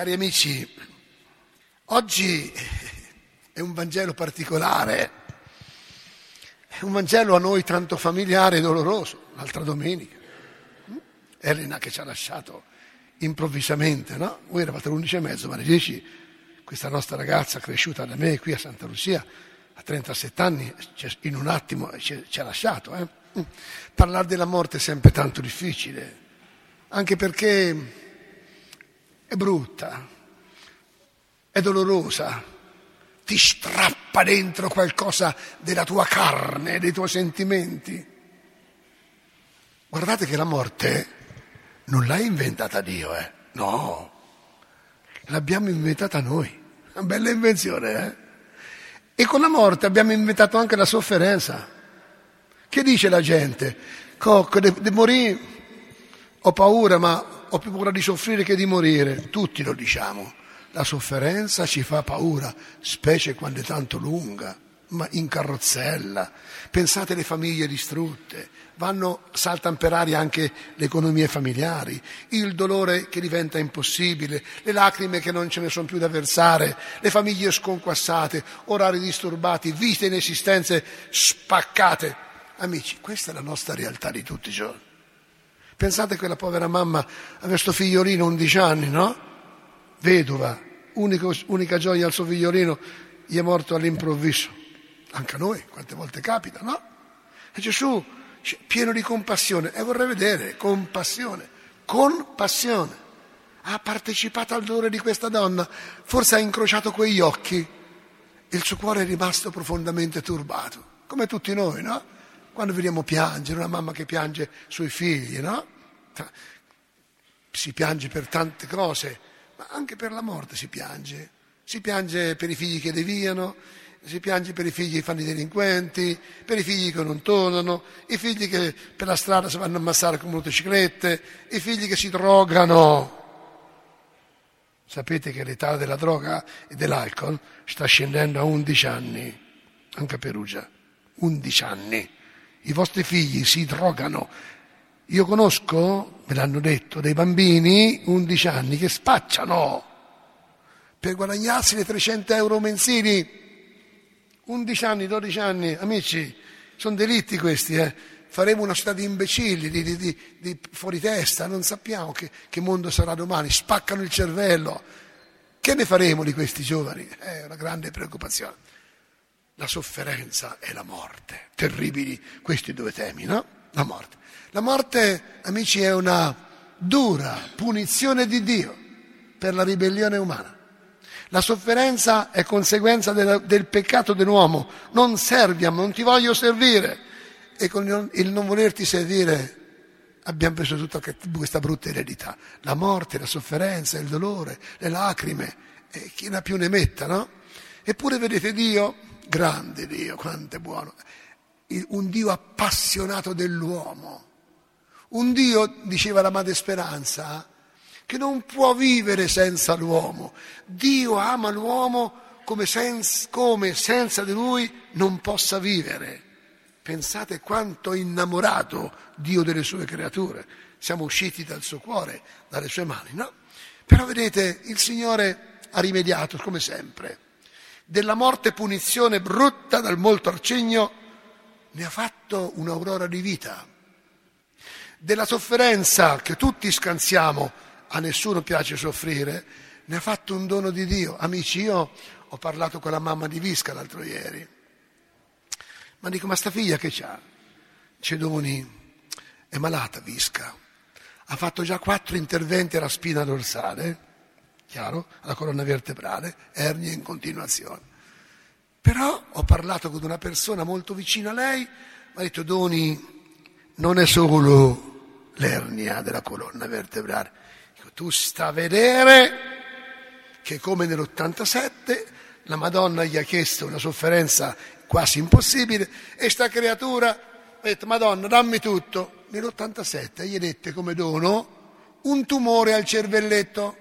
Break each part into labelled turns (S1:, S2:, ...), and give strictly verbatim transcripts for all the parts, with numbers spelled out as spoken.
S1: Cari amici, oggi è un Vangelo particolare, è un Vangelo a noi tanto familiare e doloroso. L'altra domenica, Elena che ci ha lasciato improvvisamente, no? Voi eravate undici e mezzo, ma alle dieci questa nostra ragazza cresciuta da me qui a Santa Lucia, a trentasette anni, in un attimo ci, ci ha lasciato. Eh? Parlare della morte è sempre tanto difficile, anche perché è brutta, è dolorosa, ti strappa dentro qualcosa della tua carne, dei tuoi sentimenti. Guardate che la morte non l'ha inventata Dio, eh? No, l'abbiamo inventata noi, una bella invenzione, eh? E con la morte abbiamo inventato anche la sofferenza. Che dice la gente? Cocco, de, de morire, ho paura, ma ho più paura di soffrire che di morire. Tutti lo diciamo. La sofferenza ci fa paura, specie quando è tanto lunga, ma in carrozzella. Pensate alle famiglie distrutte, vanno, saltano per aria anche le economie familiari, il dolore che diventa impossibile, le lacrime che non ce ne sono più da versare, le famiglie sconquassate, orari disturbati, vite in esistenze spaccate. Amici, questa è la nostra realtà di tutti i giorni. Pensate a quella povera mamma, aveva sto figliolino, undici anni, no? Vedova, unico, unica gioia al suo figliolino, gli è morto all'improvviso. Anche a noi, quante volte capita, no? E Gesù, pieno di compassione, e vorrei vedere, compassione, con passione, ha partecipato al dolore di questa donna, forse ha incrociato quegli occhi, e il suo cuore è rimasto profondamente turbato, come tutti noi, no? Quando vediamo piangere, una mamma che piange sui figli, no? Si piange per tante cose, ma anche per la morte si piange. Si piange per i figli che deviano, si piange per i figli che fanno i delinquenti, per i figli che non tornano, i figli che per la strada si vanno a ammassare con motociclette, i figli che si drogano. Sapete che l'età della droga e dell'alcol sta scendendo a undici anni, anche a Perugia, undici anni. I vostri figli si drogano. Io conosco, me l'hanno detto, dei bambini, undici anni, che spacciano per guadagnarsi le trecento euro mensili. undici anni, dodici anni, amici, sono delitti questi, eh. Faremo una città di imbecilli, di, di, di, di fuori testa, non sappiamo che, che mondo sarà domani, spaccano il cervello. Che ne faremo di questi giovani? È una grande preoccupazione. La sofferenza e la morte, terribili questi due temi, no? La morte. La morte, amici, è una dura punizione di Dio per la ribellione umana. La sofferenza è conseguenza del, del peccato dell'uomo. Non serviamo, non ti voglio servire. E con il non volerti servire abbiamo preso tutta questa brutta eredità. La morte, la sofferenza, il dolore, le lacrime, e chi ne più ne metta, no? Eppure vedete Dio, grande Dio, quanto è buono, un Dio appassionato dell'uomo, un Dio, diceva la Madre Speranza, che non può vivere senza l'uomo. Dio ama l'uomo come senza, come senza di lui non possa vivere. Pensate quanto è innamorato Dio delle sue creature. Siamo usciti dal suo cuore, dalle sue mani, no? Però vedete, il Signore ha rimediato, come sempre. Della morte punizione brutta dal molto arcigno ne ha fatto un'aurora di vita. Della sofferenza che tutti scansiamo, a nessuno piace soffrire, ne ha fatto un dono di Dio. Amici, io ho parlato con la mamma di Visca l'altro ieri, ma dico, ma sta figlia che c'ha? Cedoni, è malata Visca, ha fatto già quattro interventi alla spina dorsale, chiaro, alla colonna vertebrale, ernie in continuazione. Però ho parlato con una persona molto vicina a lei, mi ha detto, Doni, non è solo l'ernia della colonna vertebrale. Dico, tu sta a vedere che come nell'ottantasette la Madonna gli ha chiesto una sofferenza quasi impossibile e sta creatura ha detto, Madonna, dammi tutto. Nell'ottantasette gli dette come dono un tumore al cervelletto.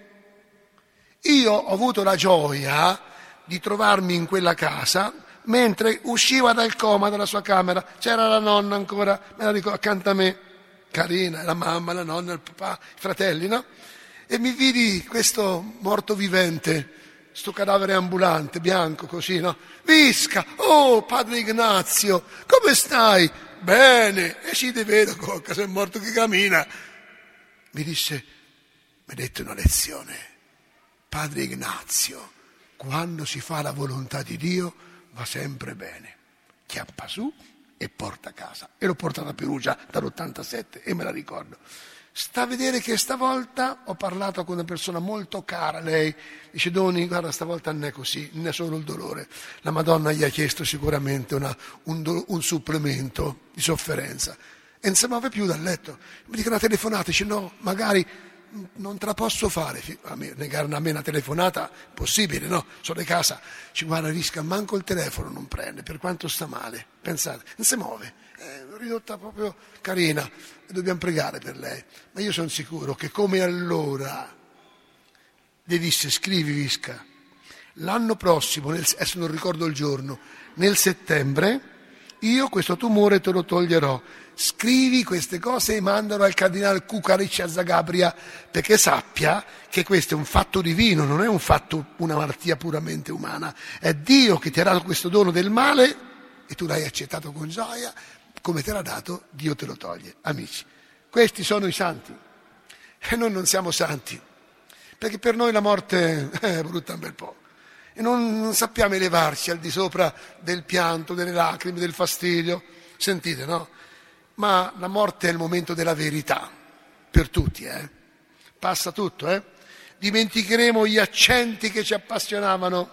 S1: Io ho avuto la gioia di trovarmi in quella casa mentre usciva dal coma dalla sua camera, c'era la nonna ancora, me la ricordo, accanto a me, carina, la mamma, la nonna, il papà, i fratelli, no? e mi vidi questo morto vivente, sto cadavere ambulante, bianco così, no? Visca, oh padre Ignazio, come stai? Bene, e ci ti vedo, cocca, sei morto che cammina. Mi disse, mi ha detto una lezione, padre Ignazio, quando si fa la volontà di Dio va sempre bene, chiappa su e porta a casa. E l'ho portata a Perugia dall'ottantasette e me la ricordo. Sta a vedere che stavolta ho parlato con una persona molto cara, lei dice, Doni, guarda, stavolta non è così, non è solo il dolore. La Madonna gli ha chiesto sicuramente una, un, do, un supplemento di sofferenza. E non si muove più dal letto. Mi dicono una telefonata, dice no, magari non te la posso fare. A me, negare a me una telefonata, possibile, no? Sono di casa, ci guarda, Risca, manco il telefono non prende, per quanto sta male. Pensate, non si muove. È ridotta proprio carina e dobbiamo pregare per lei, ma io sono sicuro che come allora le disse scrivi Visca, l'anno prossimo, nel, adesso non ricordo il giorno, nel settembre io questo tumore te lo toglierò, scrivi queste cose e mandalo al cardinale Cucarici a Zagabria, perché sappia che questo è un fatto divino, non è un fatto, una malattia puramente umana, è Dio che ti ha dato questo dono del male e tu l'hai accettato con gioia. Come te l'ha dato, Dio te lo toglie. Amici, questi sono i santi. E noi non siamo santi, perché per noi la morte è brutta un bel po'. E non, non sappiamo elevarci al di sopra del pianto, delle lacrime, del fastidio. Sentite, no? Ma la morte è il momento della verità, per tutti, eh? Passa tutto, eh? Dimenticheremo gli accenti che ci appassionavano,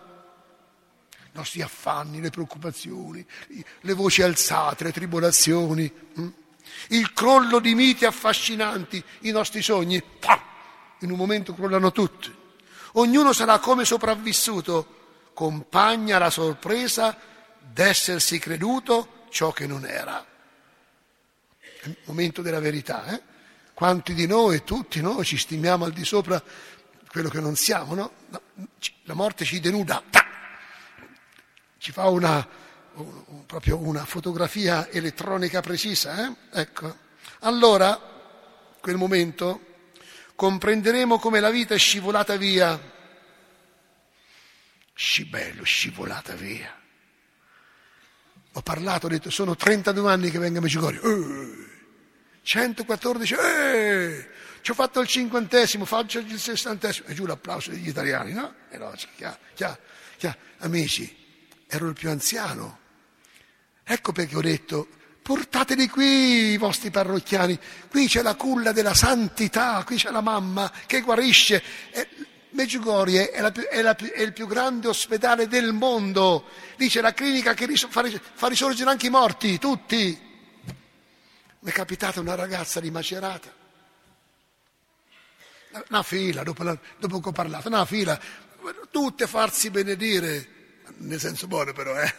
S1: i nostri affanni, le preoccupazioni, le voci alzate, le tribolazioni, hm? il crollo di miti affascinanti, i nostri sogni, pah! In un momento crollano tutti. Ognuno sarà come sopravvissuto, compagna la sorpresa d'essersi creduto ciò che non era. È il momento della verità, eh? Quanti di noi, tutti noi, ci stimiamo al di sopra quello che non siamo, no? La morte ci denuda, ci fa una, proprio una fotografia elettronica precisa, eh? Ecco. Allora, quel momento, comprenderemo come la vita è scivolata via. Scibello, scivolata via. Ho parlato, ho detto, sono trentadue anni che vengo a Medjugorje. Eh, centoquattordici, eh, ci ho fatto il cinquantesimo, faccio il sessantesimo. E giù l'applauso degli italiani, no? E no, chiaro, chiaro, chiaro. Amici, ero il più anziano. Ecco perché ho detto, portateli qui i vostri parrocchiani, qui c'è la culla della santità, qui c'è la mamma che guarisce. E Medjugorje è, la, è, la, è il più grande ospedale del mondo, lì c'è la clinica che ris- fa, fa risorgere anche i morti, tutti. Mi è capitata una ragazza di Macerata, una fila, dopo, la, dopo che ho parlato, una fila, tutte a farsi benedire, nel senso buono però, eh.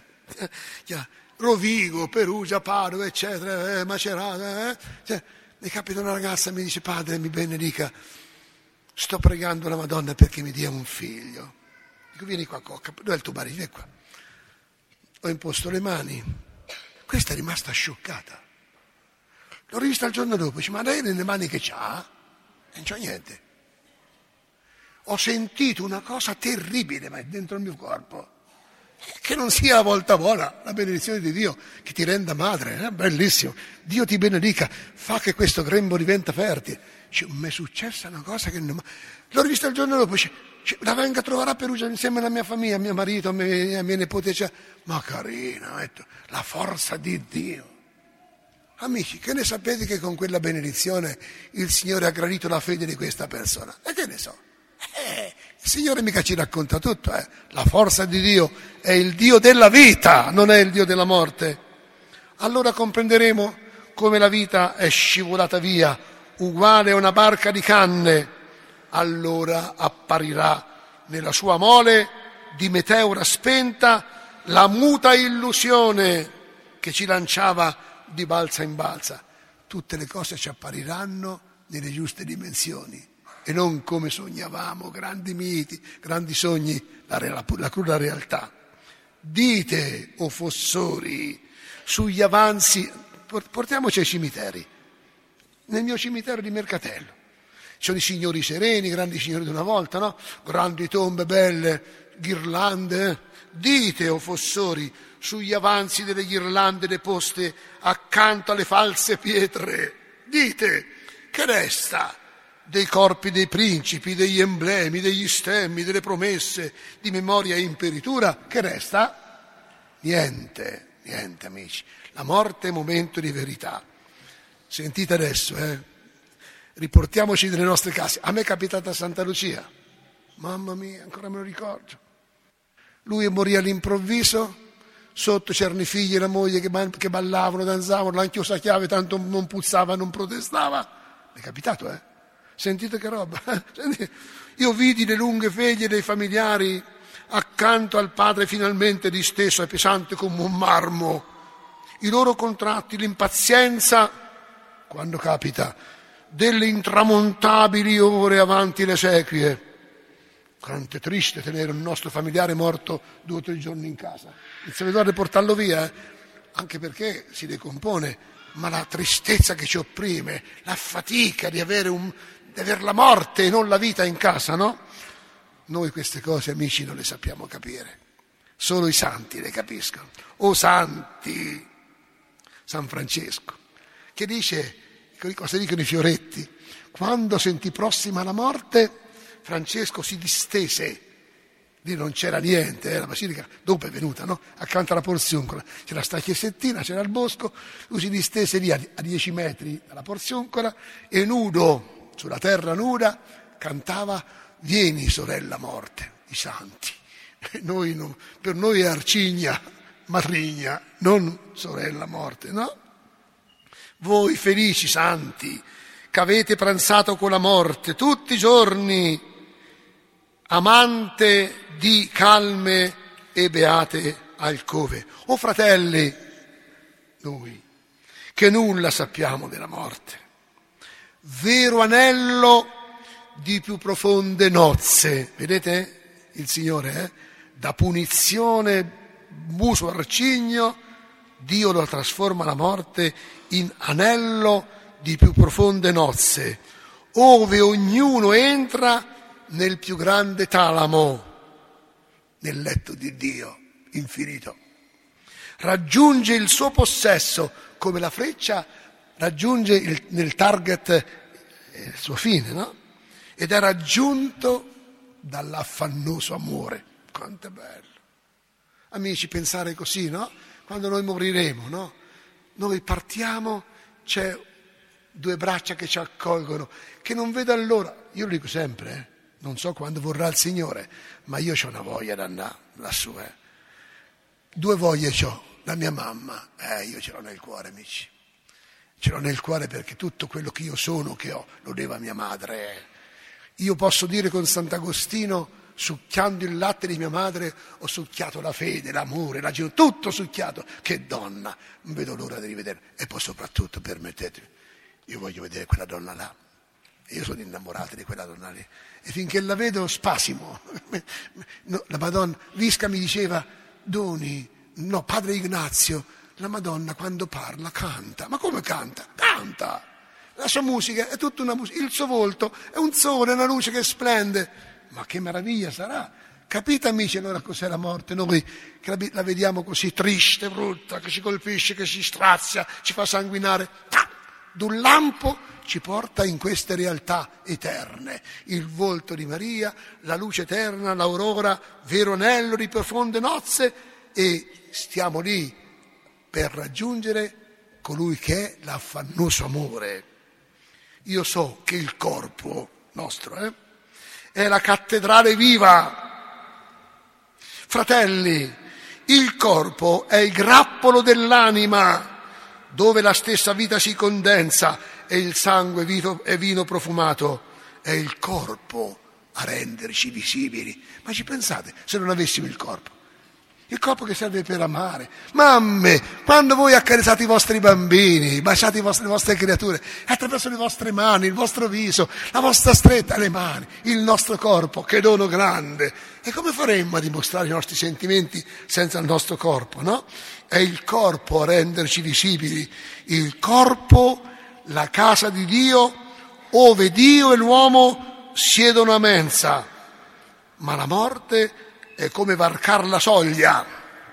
S1: Rovigo, Perugia, Padova, eccetera, eh, Macerata, eh. Cioè, mi capita una ragazza e mi dice, padre, mi benedica, sto pregando la Madonna perché mi dia un figlio. Dico, vieni qua, cocca, dov'è il tuo marito? Vieni qua. Ho imposto le mani, questa è rimasta scioccata. L'ho rivista il giorno dopo, dice, ma lei nelle mani che c'ha? E non c'ho niente. Ho sentito una cosa terribile, ma è dentro il mio corpo. Che non sia la volta buona, la benedizione di Dio che ti renda madre, è eh? Bellissimo. Dio ti benedica, fa che questo grembo diventa fertile. Mi è successa una cosa che non... L'ho rivista il giorno dopo, dice, la venga a trovare a Perugia insieme alla mia famiglia, a mio marito, a mia, a mia nipote. Cioè, ma carina, detto, la forza di Dio. Amici, che ne sapete che con quella benedizione il Signore ha gradito la fede di questa persona? E che ne so? Eh, il Signore mica ci racconta tutto, eh. La forza di Dio è il Dio della vita, non è il Dio della morte. Allora comprenderemo come la vita è scivolata via, uguale a una barca di canne. Allora apparirà nella sua mole di meteora spenta la muta illusione che ci lanciava di balza in balza. Tutte le cose ci appariranno nelle giuste dimensioni e non come sognavamo, grandi miti, grandi sogni, la, la, la cruda realtà. Dite, o fossori, sugli avanzi, portiamoci ai cimiteri. Nel mio cimitero di Mercatello Ci sono i signori sereni, grandi signori di una volta, no? Grandi tombe belle, ghirlande. Eh? Dite, o fossori, sugli avanzi delle ghirlande deposte accanto alle false pietre. Dite, che resta dei corpi dei principi, degli emblemi, degli stemmi, delle promesse di memoria e imperitura? Che resta? Niente, niente, amici. La morte è momento di verità. Sentite adesso, eh? Riportiamoci nelle nostre case. A me è capitata a Santa Lucia. Mamma mia, ancora me lo ricordo. Lui morì all'improvviso, sotto c'erano i figli e la moglie che, che ballavano, danzavano, l'hanno chiusa a chiave, tanto non puzzava, non protestava. Mi è capitato, eh? Sentite che roba. Io vidi le lunghe veglie dei familiari accanto al padre finalmente disteso e pesante come un marmo. I loro contratti, l'impazienza, quando capita, delle intramontabili ore avanti le esequie. Quanto è triste tenere un nostro familiare morto due o tre giorni in casa. Il servitore portarlo via, eh? Anche perché si decompone, ma la tristezza che ci opprime, la fatica di avere, un, di avere la morte e non la vita in casa, no? Noi queste cose, amici, non le sappiamo capire. Solo i santi le capiscono. O santi! San Francesco, che dice, cosa dicono i fioretti? Quando sentì prossima la morte, Francesco si distese, lì non c'era niente, eh, la basilica dopo è venuta, no? Accanto alla Porzioncola, c'era sta chiesettina, c'era il bosco, lui si distese lì a, a dieci metri dalla Porzioncola e nudo, sulla terra nuda, cantava «Vieni sorella morte», i santi. Noi non, per noi è Arcigna, matrigna, non sorella morte, no? Voi felici santi, che avete pranzato con la morte tutti i giorni, amante di calme e beate alcove. O fratelli, noi, che nulla sappiamo della morte, vero anello di più profonde nozze, vedete il Signore, eh? Da punizione muso arcigno, Dio lo trasforma la morte in anello di più profonde nozze, ove ognuno entra nel più grande talamo, nel letto di Dio infinito. Raggiunge il suo possesso, come la freccia raggiunge il, nel target il suo fine, no? Ed è raggiunto dall'affannoso amore. Quanto è bello. Amici, pensare così, no? Quando noi moriremo, no? Noi partiamo, c'è due braccia che ci accolgono, che non vedo allora. Io lo dico sempre, eh? Non so quando vorrà il Signore, ma io ho una voglia di andare lassù. Eh? Due voglie c'ho, la mia mamma, eh, io ce l'ho nel cuore, amici. Ce l'ho nel cuore perché tutto quello che io sono, che ho, lo devo a mia madre. Eh. Io posso dire con Sant'Agostino, succhiando il latte di mia madre, ho succhiato la fede, l'amore, la gioia, tutto succhiato. Che donna, non vedo l'ora di rivedere. E poi soprattutto, permettetemi, io voglio vedere quella donna là. Io sono innamorato di quella donna lì. E finché la vedo spasimo. No, la Madonna, Visca mi diceva, Doni, no, padre Ignazio, la Madonna quando parla canta. Ma come canta? Canta! La sua musica è tutta una musica, il suo volto è un sole, una luce che splende. Ma che meraviglia sarà! Capite, amici, allora cos'è la morte? Noi che la vediamo così triste, brutta, che ci colpisce, che ci strazia, ci fa sanguinare. D'un lampo ci porta in queste realtà eterne. Il volto di Maria, la luce eterna, l'aurora, vero anello di profonde nozze, e stiamo lì per raggiungere colui che è l'affannoso amore. Io so che il corpo nostro eh, è la cattedrale viva. Fratelli, il corpo è il grappolo dell'anima, dove la stessa vita si condensa e il sangue vito è vino profumato. È il corpo a renderci visibili. Ma ci pensate se non avessimo il corpo? Il corpo che serve per amare. Mamme, quando voi accarezzate i vostri bambini, baciate i vostri, le vostre creature, attraverso le vostre mani, il vostro viso, la vostra stretta, le mani, il nostro corpo, che dono grande. E come faremmo a dimostrare i nostri sentimenti senza il nostro corpo, no? È il corpo a renderci visibili. Il corpo, la casa di Dio, ove Dio e l'uomo siedono a mensa, ma la morte è come varcar la soglia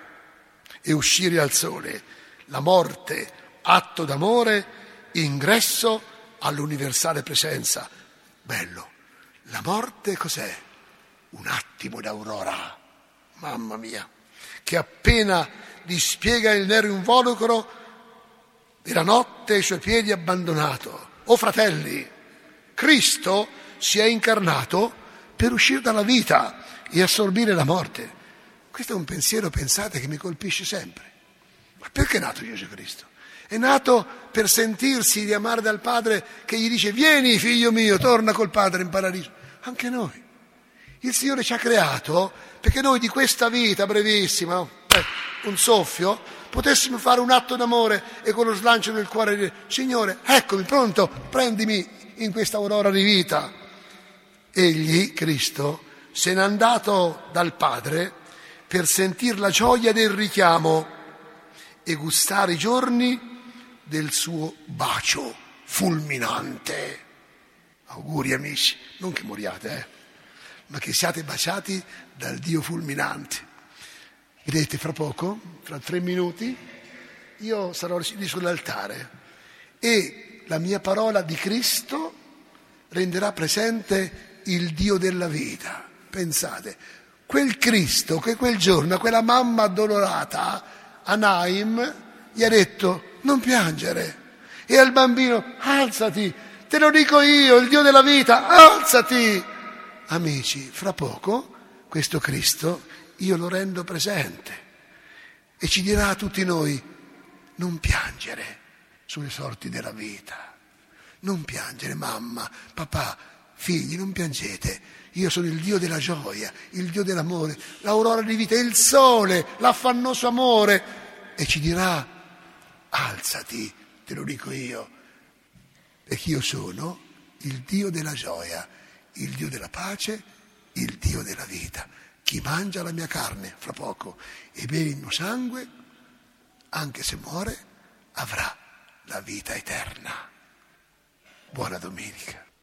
S1: e uscire al sole. La morte, atto d'amore, ingresso all'universale presenza. Bello. La morte cos'è? Un attimo d'aurora, mamma mia, che appena dispiega il nero involucro della notte ai suoi piedi abbandonato. Oh fratelli, Cristo si è incarnato per uscire dalla vita e assorbire la morte. Questo è un pensiero, pensate, che mi colpisce sempre. Ma perché è nato Gesù Cristo? È nato per sentirsi di amare dal Padre che gli dice: vieni figlio mio, torna col Padre in paradiso. Anche noi. Il Signore ci ha creato perché noi di questa vita brevissima, eh, un soffio, potessimo fare un atto d'amore e con lo slancio del cuore dire: Signore, eccomi pronto, prendimi in questa aurora di vita. Egli, Cristo, se n'è andato dal Padre per sentir la gioia del richiamo e gustare i giorni del suo bacio fulminante. Auguri amici, non che moriate, eh, ma che siate baciati dal Dio fulminante. Vedete, fra poco, fra tre minuti, io sarò lì sull'altare e la mia parola di Cristo renderà presente il Dio della vita. Pensate, quel Cristo che quel giorno a quella mamma addolorata a Naim gli ha detto: non piangere, e al bambino: alzati, te lo dico io, il Dio della vita, alzati. Amici, fra poco questo Cristo io lo rendo presente e ci dirà a tutti noi: non piangere sulle sorti della vita, non piangere, mamma, papà, figli, non piangete, io sono il Dio della gioia, il Dio dell'amore, l'aurora di vita, il sole, l'affannoso amore. E ci dirà: alzati, te lo dico io, perché io sono il Dio della gioia, il Dio della pace, il Dio della vita. Chi mangia la mia carne fra poco e beve il mio sangue, anche se muore, avrà la vita eterna. Buona domenica.